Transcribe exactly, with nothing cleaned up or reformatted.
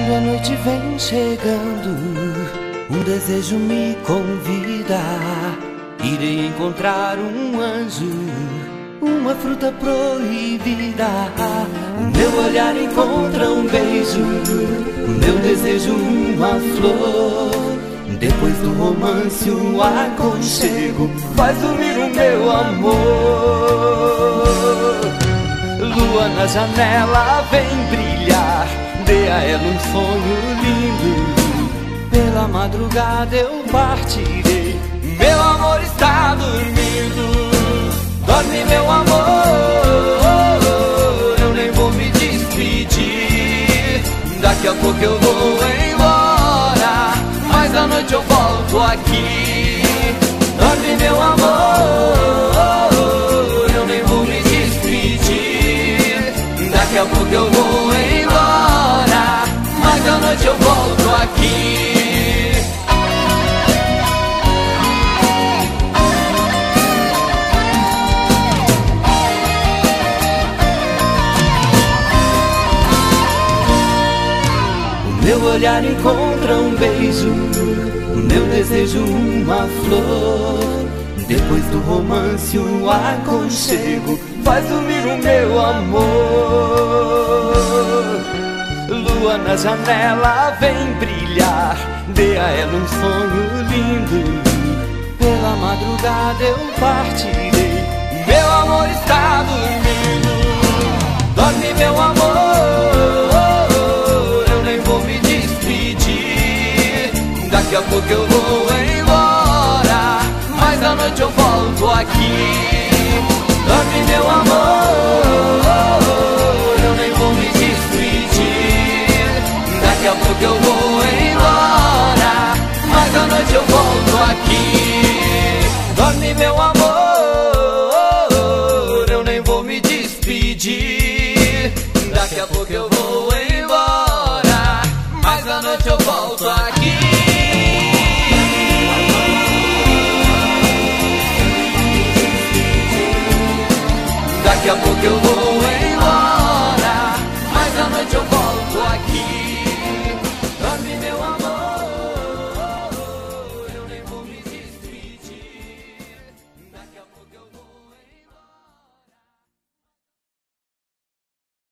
Quando a noite vem chegando, um desejo me convida. Irei encontrar um anjo, uma fruta proibida. O meu olhar encontra um beijo, o meu desejo uma flor. Depois do romance um aconchego faz dormir o meu amor. Lua na janela vem brilhar, dê a ela um sonho lindo. Pela madrugada eu partirei, meu amor está dormindo. Dorme meu amor, eu nem vou me despedir. Daqui a pouco eu vou embora, mas à noite eu volto aqui. Dorme meu amor, eu nem vou me despedir. Daqui a pouco eu vou embora, mas à noite eu volto aqui. Meu olhar encontra um beijo, meu desejo uma flor. Depois do romance um aconchego faz dormir o meu amor. Lua na janela vem brilhar, dê a ela um sonho lindo. Pela madrugada eu partirei, meu amor está dormindo. Dorme meu amor, daqui a pouco eu vou embora, mas à noite eu volto aqui. Dorme meu amor, eu nem vou me despedir. Daqui a pouco eu vou embora, mas à noite eu volto aqui. Dorme meu amor, eu nem vou me despedir. Daqui a pouco eu vou embora, mas à noite eu volto aqui.